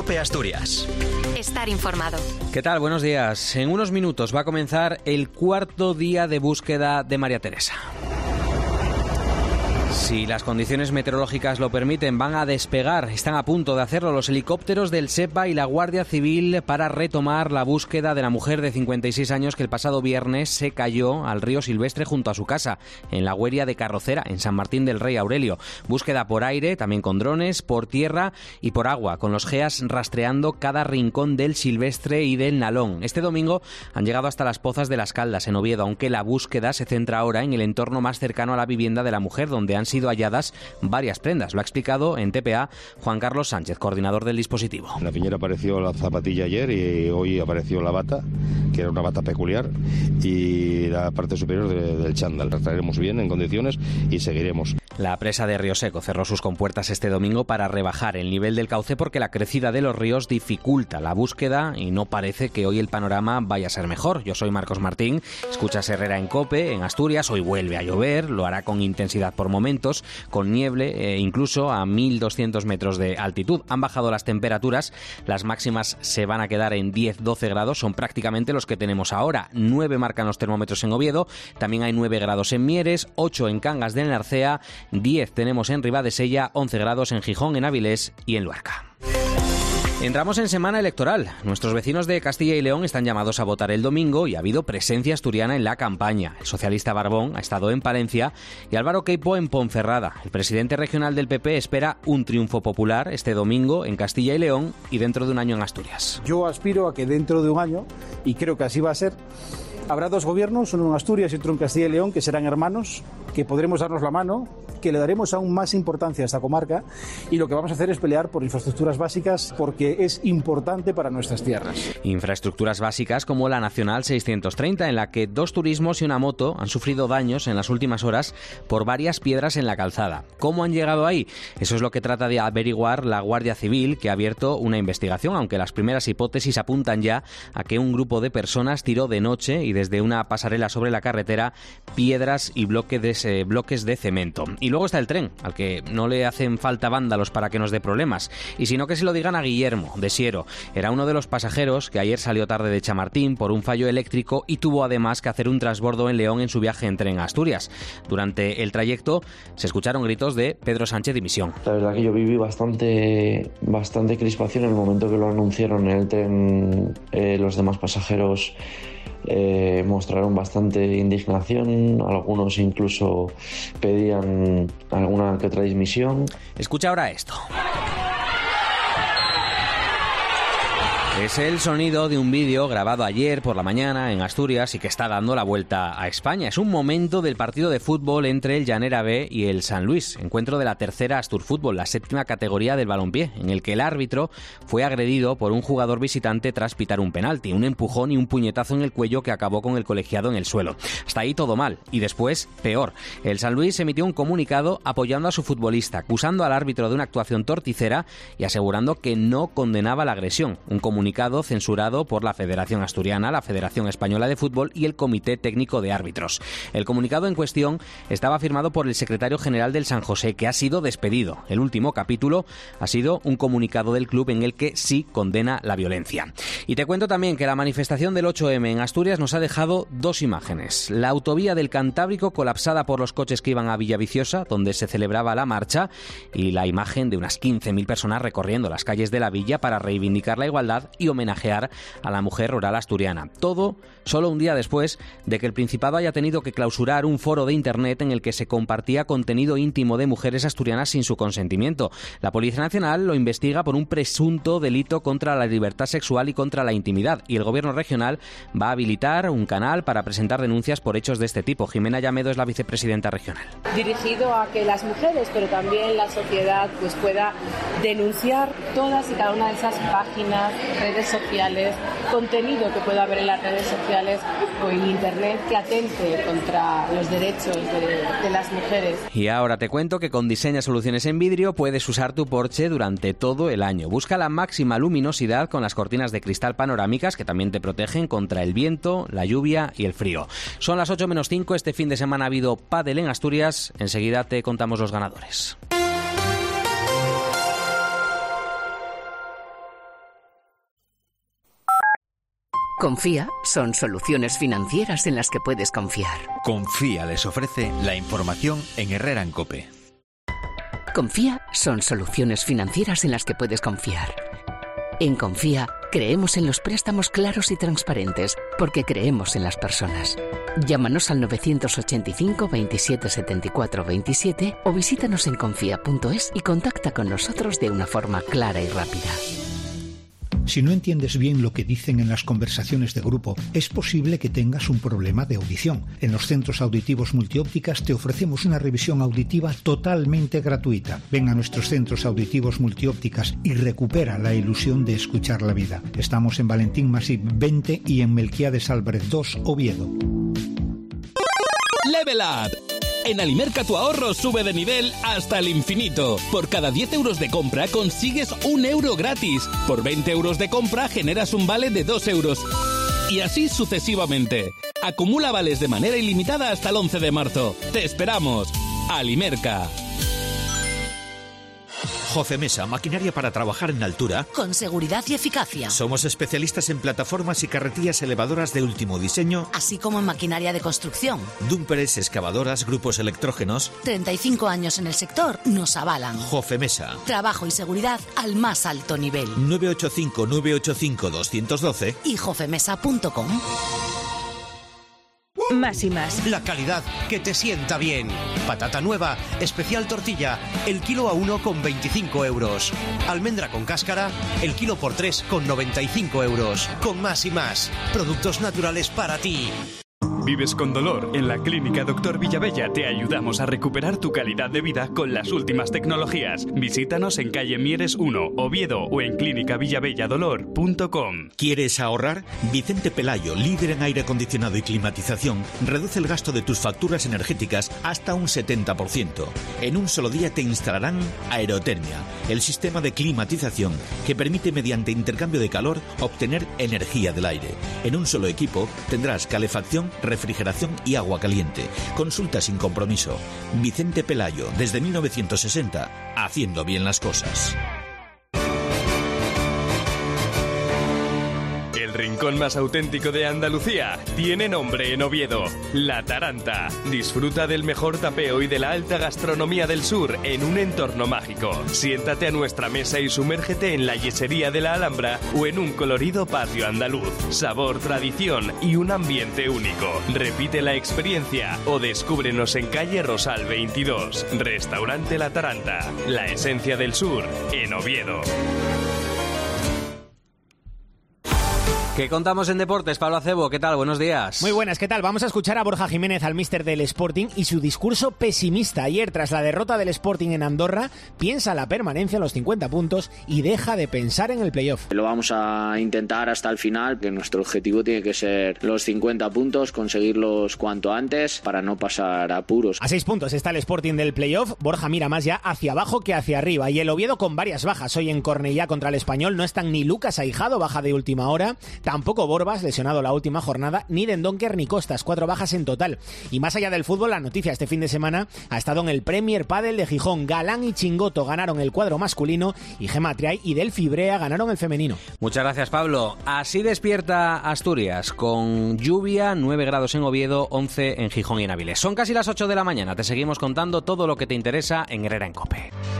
COPE Asturias. Estar informado. ¿Qué tal? Buenos días. En unos minutos va a comenzar el cuarto día de búsqueda de María Teresa. Si las condiciones meteorológicas lo permiten, van a despegar, están a punto de hacerlo los helicópteros del SEPA y la Guardia Civil para retomar la búsqueda de la mujer de 56 años que el pasado viernes se cayó al río Silvestre junto a su casa, en la Hueria de Carrocera, en San Martín del Rey Aurelio. Búsqueda por aire, también con drones, por tierra y por agua, con los GEAS rastreando cada rincón del Silvestre y del Nalón. Este domingo han llegado hasta las Pozas de las Caldas, en Oviedo, aunque la búsqueda se centra ahora en el entorno más cercano a la vivienda de la mujer, donde han sido halladas varias prendas. Lo ha explicado en TPA Juan Carlos Sánchez, coordinador del dispositivo. En la piñera apareció la zapatilla ayer y hoy apareció la bata, que era una bata peculiar, y la parte superior del chándal. La traeremos bien, en condiciones, y seguiremos. La presa de Río Seco cerró sus compuertas este domingo para rebajar el nivel del cauce porque la crecida de los ríos dificulta la búsqueda y no parece que hoy el panorama vaya a ser mejor. Yo soy Marcos Martín, escuchas Herrera en COPE, en Asturias. Hoy vuelve a llover, lo hará con intensidad por momentos, con nieve, incluso a 1.200 metros de altitud. Han bajado las temperaturas, las máximas se van a quedar en 10-12 grados, son prácticamente los que tenemos ahora. 9 marcan los termómetros en Oviedo, también hay 9 grados en Mieres, 8 en Cangas de Narcea, 10 tenemos en Ribadesella, 11 grados en Gijón, en Avilés y en Luarca. Entramos en semana electoral. Nuestros vecinos de Castilla y León están llamados a votar el domingo y ha habido presencia asturiana en la campaña. El socialista Barbón ha estado en Palencia y Álvaro Queipo en Ponferrada. El presidente regional del PP espera un triunfo popular este domingo en Castilla y León y dentro de un año en Asturias. Yo aspiro a que dentro de un año, y creo que así va a ser, habrá dos gobiernos, uno en Asturias y otro en Castilla y León, que serán hermanos, que podremos darnos la mano, que le daremos aún más importancia a esta comarca, y lo que vamos a hacer es pelear por infraestructuras básicas porque es importante para nuestras tierras. Infraestructuras básicas como la Nacional 630, en la que 2 turismos y una moto han sufrido daños en las últimas horas por varias piedras en la calzada. ¿Cómo han llegado ahí? Eso es lo que trata de averiguar la Guardia Civil, que ha abierto una investigación, aunque las primeras hipótesis apuntan ya a que un grupo de personas tiró de noche y desde una pasarela sobre la carretera piedras y bloques de cemento. Y luego está el tren, al que no le hacen falta vándalos para que nos dé problemas, y sino que se lo digan a Guillermo, de Siero. Era uno de los pasajeros que ayer salió tarde de Chamartín por un fallo eléctrico y tuvo además que hacer un transbordo en León en su viaje en tren a Asturias. Durante el trayecto se escucharon gritos de Pedro Sánchez dimisión. La verdad que yo viví bastante crispación en el momento que lo anunciaron en el tren. Los demás pasajeros mostraron bastante indignación, algunos incluso pedían alguna que otra dimisión. Escucha ahora esto. Es el sonido de un vídeo grabado ayer por la mañana en Asturias y que está dando la vuelta a España. Es un momento del partido de fútbol entre el Llanera B y el San Luis, encuentro de la tercera Asturfútbol, la 7ª categoría del balompié, en el que el árbitro fue agredido por un jugador visitante tras pitar un penalti, un empujón y un puñetazo en el cuello que acabó con el colegiado en el suelo. Hasta ahí todo mal, y después, peor. El San Luis emitió un comunicado apoyando a su futbolista, acusando al árbitro de una actuación torticera y asegurando que no condenaba la agresión. Un comunicado censurado por la Federación Asturiana, la Federación Española de Fútbol y el Comité Técnico de Árbitros. El comunicado en cuestión estaba firmado por el secretario general del San José, que ha sido despedido. El último capítulo ha sido un comunicado del club en el que sí condena la violencia. Y te cuento también que la manifestación del 8M en Asturias nos ha dejado 2 imágenes. La autovía del Cantábrico colapsada por los coches que iban a Villaviciosa, donde se celebraba la marcha, y la imagen de unas 15.000 personas recorriendo las calles de la villa para reivindicar la igualdad y homenajear a la mujer rural asturiana. Todo solo un día después de que el Principado haya tenido que clausurar un foro de internet en el que se compartía contenido íntimo de mujeres asturianas sin su consentimiento. La Policía Nacional lo investiga por un presunto delito contra la libertad sexual y contra la intimidad, y el Gobierno regional va a habilitar un canal para presentar denuncias por hechos de este tipo. Jimena Llamedo es la vicepresidenta regional. Dirigido a que las mujeres, pero también la sociedad, pues pueda denunciar todas y cada una de esas páginas, redes sociales, contenido que pueda haber en las redes sociales o en internet que atente contra los derechos de las mujeres. Y ahora te cuento que con Diseña Soluciones en Vidrio puedes usar tu Porsche durante todo el año. Busca la máxima luminosidad con las cortinas de cristal panorámicas que también te protegen contra el viento, la lluvia y el frío. Son las 8:05, este fin de semana ha habido pádel en Asturias. Enseguida te contamos los ganadores. Confía son soluciones financieras en las que puedes confiar. Confía les ofrece la información en Herrera en COPE. Confía son soluciones financieras en las que puedes confiar. En Confía creemos en los préstamos claros y transparentes porque creemos en las personas. Llámanos al 985 27 74 27 o visítanos en confía.es y contacta con nosotros de una forma clara y rápida. Si no entiendes bien lo que dicen en las conversaciones de grupo, es posible que tengas un problema de audición. En los centros auditivos Multiópticas te ofrecemos una revisión auditiva totalmente gratuita. Ven a nuestros centros auditivos Multiópticas y recupera la ilusión de escuchar la vida. Estamos en Valentín Masip 20 y en Melquiades Álvarez 2, Oviedo. Level Up. En Alimerka tu ahorro sube de nivel hasta el infinito. Por cada 10 euros de compra consigues 1 euro gratis. Por 20 euros de compra generas un vale de 2 euros. Y así sucesivamente. Acumula vales de manera ilimitada hasta el 11 de marzo. ¡Te esperamos! Alimerka. Jofemesa, maquinaria para trabajar en altura. Con seguridad y eficacia. Somos especialistas en plataformas y carretillas elevadoras de último diseño. Así como en maquinaria de construcción. Dúmperes, excavadoras, grupos electrógenos. 35 años en el sector nos avalan. Jofemesa. Trabajo y seguridad al más alto nivel. 985-985-212 y jofemesa.com. Más y más. La calidad que te sienta bien. Patata nueva, especial tortilla, el kilo a 1 con 25 euros. Almendra con cáscara, el kilo por 3 con 95 euros. Con Más y más. Productos naturales para ti. ¿Vives con dolor? En la Clínica Dr. Villavella te ayudamos a recuperar tu calidad de vida con las últimas tecnologías. Visítanos en calle Mieres 1, Oviedo o en clínicavillavelladolor.com. ¿Quieres ahorrar? Vicente Pelayo, líder en aire acondicionado y climatización, reduce el gasto de tus facturas energéticas hasta un 70%. En un solo día te instalarán Aerotermia, el sistema de climatización que permite mediante intercambio de calor obtener energía del aire. En un solo equipo tendrás calefacción, refrigeración y agua caliente. Consulta sin compromiso. Vicente Pelayo, desde 1960, haciendo bien las cosas. El rincón más auténtico de Andalucía tiene nombre en Oviedo, La Taranta. Disfruta del mejor tapeo y de la alta gastronomía del sur en un entorno mágico. Siéntate a nuestra mesa y sumérgete en la yesería de la Alhambra o en un colorido patio andaluz. Sabor, tradición y un ambiente único. Repite la experiencia o descúbrenos en calle Rosal 22. Restaurante La Taranta, la esencia del sur en Oviedo. ¿Qué contamos en deportes? Pablo Acebo, ¿qué tal? Buenos días. Muy buenas, ¿qué tal? Vamos a escuchar a Borja Jiménez, al míster del Sporting, y su discurso pesimista. Ayer, tras la derrota del Sporting en Andorra, piensa la permanencia en los 50 puntos y deja de pensar en el playoff. Lo vamos a intentar hasta el final, que nuestro objetivo tiene que ser los 50 puntos, conseguirlos cuanto antes para no pasar apuros. A 6 puntos está el Sporting del playoff. Borja mira más ya hacia abajo que hacia arriba. Y el Oviedo con varias bajas. Hoy en Cornellá contra el Español no están ni Lucas Aijado, baja de última hora. Tampoco Borbas, lesionado la última jornada, ni Dendoncker ni Costas, 4 bajas en total. Y más allá del fútbol, la noticia este fin de semana ha estado en el Premier Padel de Gijón. Galán y Chingoto ganaron el cuadro masculino y Gemma Triay y Delphi Brea ganaron el femenino. Muchas gracias, Pablo. Así despierta Asturias, con lluvia, 9 grados en Oviedo, 11 en Gijón y en Avilés. Son casi las 8 de la mañana. Te seguimos contando todo lo que te interesa en Herrera en COPE.